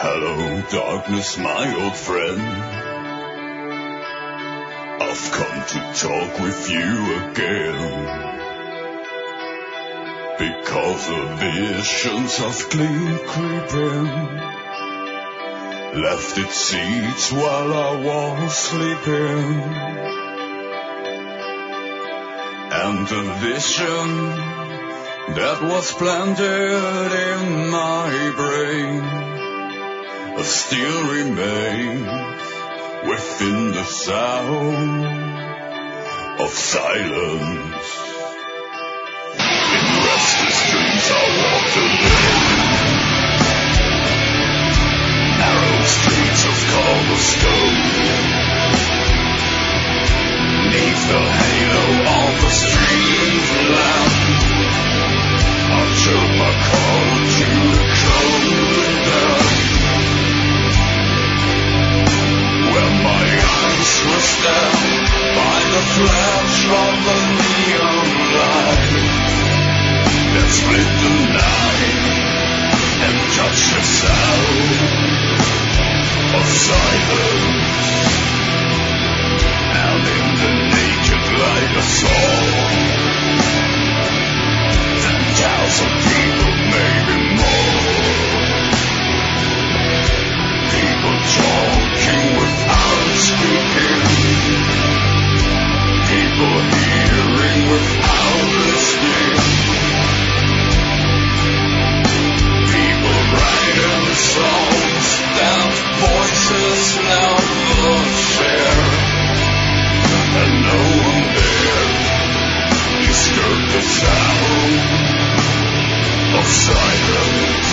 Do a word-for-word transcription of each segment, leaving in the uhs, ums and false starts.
Hello, darkness, my old friend. I've come to talk with you again, because the visions of glee creeping left its seeds while I was sleeping, and the vision that was planted in my brain still remains within the sound of silence. In restless dreams I walked alone, narrow streets of cobblestone, neath the halo of the street lamp. I turned my car to the cold dark, where my eyes were stabbed by the flash of a neon light that split the night and touched the sound of silence. And in the naked light I saw ten thousand people, maybe more, people talking without speaking, people hearing without listening, people writing songs that voices never share, and no one there disturbed the sound of silence.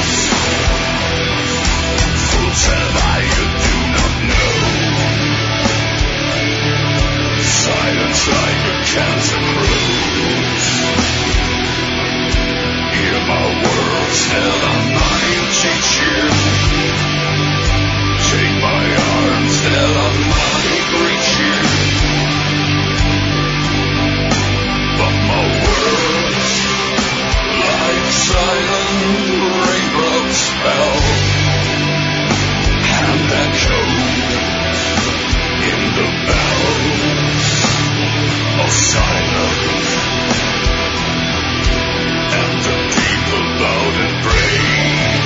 Fools have I, you do not know, silence like a cancer grows. Hear my words that I might teach you, take my arms that I might reach you, but my words, like silent raindrops, fell and echoed in the bells of silence. And the people bowed and prayed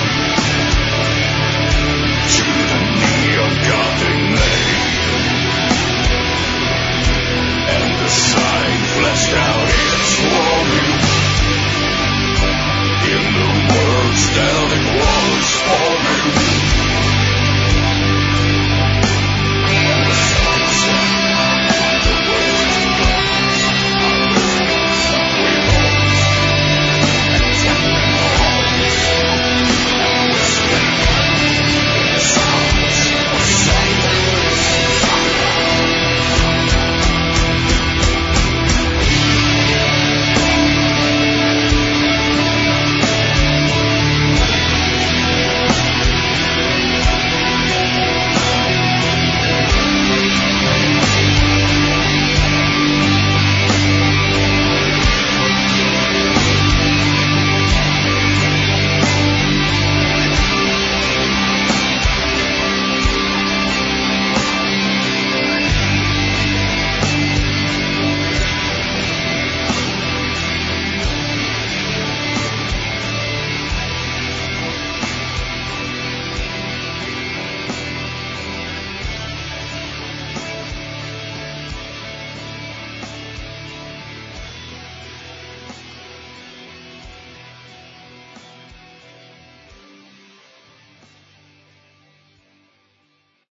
to the neon god they made, and the sun